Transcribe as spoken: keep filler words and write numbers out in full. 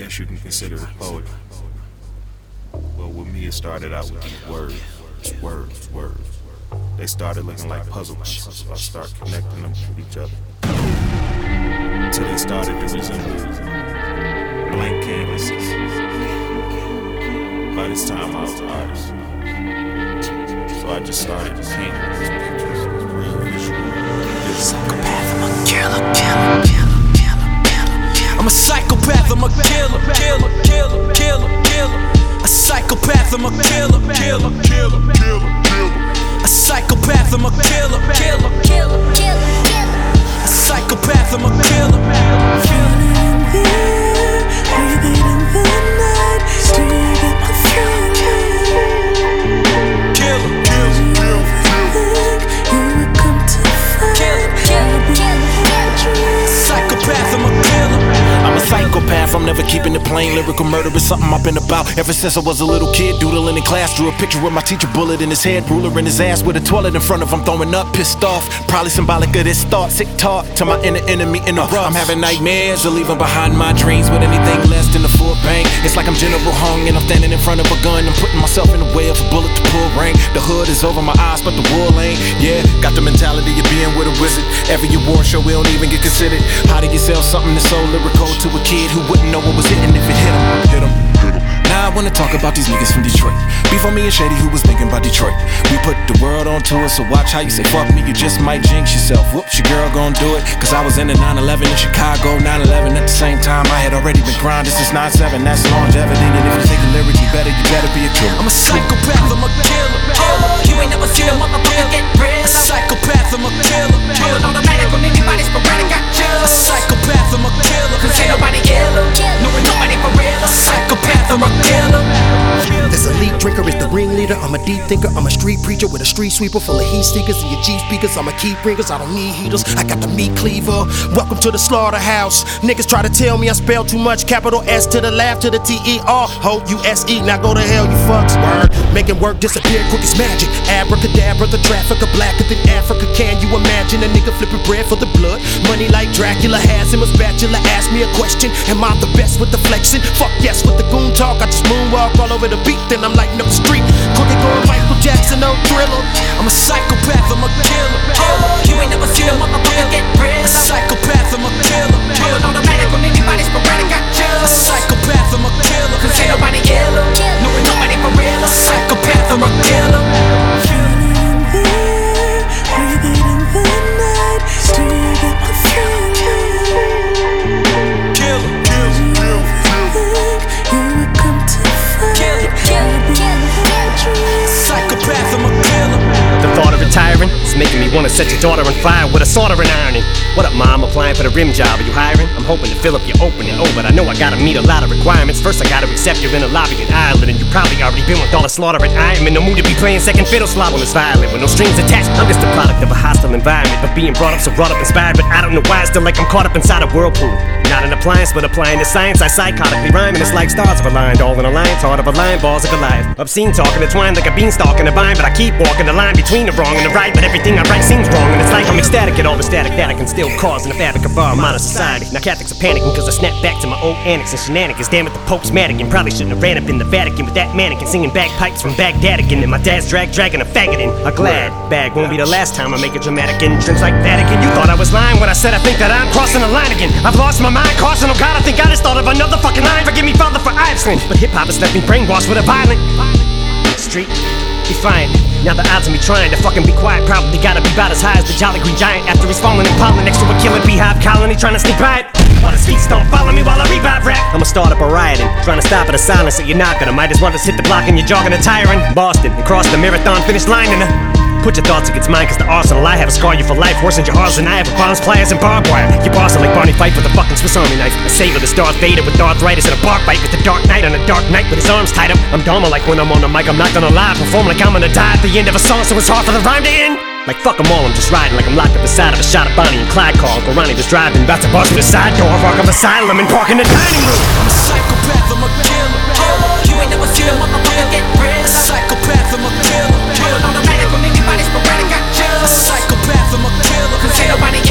guess you can consider it poetry. Well, with me, it started out with these words, words, words. They started looking like puzzle pieces, so I started connecting them with each other. Until they started to resemble blank canvases. By this time, I was an artist. So I just started to paint these pictures, real visual. Psychopath, I'm a killer, killer, killer, killer, killer. I'm a psychopath, I'm a killer, killer, killer, killer, killer. A psychopath, I'm a killer, killer, killer, killer, killer. A psychopath, I'm a killer, killer, killer, killer, killer. A psychopath, I'm a killer. Feeling there, breathing in the night, still get my feeling. Killer, killer, killer, killer. You would come to find. Killer, killer, killer. Psychopath, I'm a killer. I'm a psychopath, I'm never keeping it plain. Lyrical murder is something I've been about ever since I was a little kid. Doodling in class, drew a picture with my teacher, bullet in his head, ruler in his ass with a toilet in front of him, throwing up, pissed off. Probably symbolic of this thought, sick talk to my inner enemy in the rough. I'm having nightmares of leaving behind my dreams with anything less than the full bang. It's like I'm General Hung and I'm standing in front of a gun. I'm putting myself in the way of a bullet to pull rank. The hood is over my eyes, but the wool ain't. Yeah, got the mentality of being with a wizard. Every award show we don't even get considered. How do you sell something that's so lyrical to a kid who wouldn't know what was hitting if it hit him? Hit him, hit him. Now I wanna talk about these niggas from Detroit. Beef on me and Shady who was thinking about Detroit. We put the world on tour, so watch how you say fuck me, you just might jinx yourself. Whoops, your girl gon' do it. Cause I was in the nine eleven in Chicago, nine eleven at the same time. I had already been grinding since nine seven, that's longevity. And if you think the lyrics you better, you better be a killer. I'm a psychopath, I'm a killer, killer. You ain't never seen a motherfucker get real. A psychopath, I'm a killer, killer. Automatic when anybody's sporadic, got you. A psychopath, I'm a killer. Cause ain't nobody killer. No, ain't nobody for real. A psychopath, I'm a killer. This elite drinker is the ringleader. I'm a deep thinker. I'm a street preacher with a street sweeper full of heat seekers and your G speakers. I'm a key bringers. I don't need heaters. I got the meat cleaver. Welcome to the slaughterhouse. Niggas try to tell me I spell too much. Capital S to the laugh to the T E R. Ho U S E. Now go to hell, you fucks. Word. Making work disappear quick as magic. Abracadabra, the trafficker blacker than Africa. Can you imagine a nigga flipping bread for the blood? Money like Dracula has him a spatula. Ask me a question. Am I the best with the flexing? Fuck yes with the goon talk. I just moonwalk all over the beat, then I'm lighting up the street. Crooked going Michael Jackson, no Thriller. I'm a psychopath, I'm a killer, killer. You ain't never seen a motherfucker get real. A psychopath, I'm a killer, killer. Automatic when anybody's sporadic, got you. A psychopath, I'm a killer. Cause ain't nobody killer. No, ain't nobody for real. A psychopath, I'm a killer. Feeling there, breathing in the night, still get my feeling. Killer, killer, killer. You would come to find. Killer, killer, killer. Psychopath, I'm a killer. The thought of retiring is making me wanna set your daughter on fire with a soldering ironing. What up, mom? Applying for the rim job. Are you hiring? I'm hoping to fill up your opening. Oh, but I know I gotta meet a lot of requirements. First, I gotta accept you're in a lobby in Ireland, and you probably already been with all the slaughtering. I am in no mood to be playing second fiddle, slob on this violin with no strings attached. I'm just a product of a hostile environment, but being brought up so brought up inspired. But I don't know why I still like I'm caught up inside a whirlpool. Not an appliance, but applying to science. I psychotically rhyme, and it's like stars have aligned, all in a line, taught of a line, balls of Goliath. Obscene talk intertwined like a beanstalk in a vine, but I keep walking the line between the wrong and the right. But everything I write seems wrong, and it's like I'm ecstatic at all the static that I can still cause in the fabric of our modern society. Now Catholics are panicking cause I snap back to my old antics and shenanigans. Damn it, the Pope's mannequin. Probably shouldn't have ran up in the Vatican with that mannequin singing bagpipes from Baghdad again. And my dad's drag dragging a faggot in a glad bag. Won't be the last time I make a dramatic entrance like that again. You thought I was lying when I said I think that I'm crossing the line again. I've lost my mind, caution, oh God, I think I just thought of another fucking line. Forgive me, Father, for I've sinned. But hip-hop has left me brainwashed with a violent street. Defiant. Now the odds of me trying to fucking be quiet probably gotta be about as high as the Jolly Green Giant after he's falling in pollen next to a killing beehive colony trying to sneak by it. While his feet don't follow me while I revive rap. I'ma start up a riot and trying to stop at a silence that you're not gonna. Might as well just hit the block and you're jogging a tire in Boston and cross the marathon finish line in a. Put your thoughts against mine, cause the arsenal I have will scar you for life. Worse than your hearts than I have with bombs, pliers, and barbed wire. Your boss are like Barney Fife with a fucking Swiss Army knife. A sailor that's Darth Vader with arthritis and a bar fight with the Dark Knight on a dark night with his arms tied up. I'm Dharma like when I'm on the mic, I'm not gonna lie. Perform like I'm gonna die at the end of a song, so it's hard for the rhyme to end. Like fuck them all, I'm just riding like I'm locked up inside of a shot of Bonnie and Clyde car. Uncle Ronnie was driving, about to bust through the side door, rock of asylum and park in the dining room. I'm a psychopath, I'm a killer, killer. You ain't never seen a motherfucker get real. A psychopath, I'm a killer, killer. Automatic when anybody's sporadic, got you. A psychopath, I'm a killer, cause ain't nobody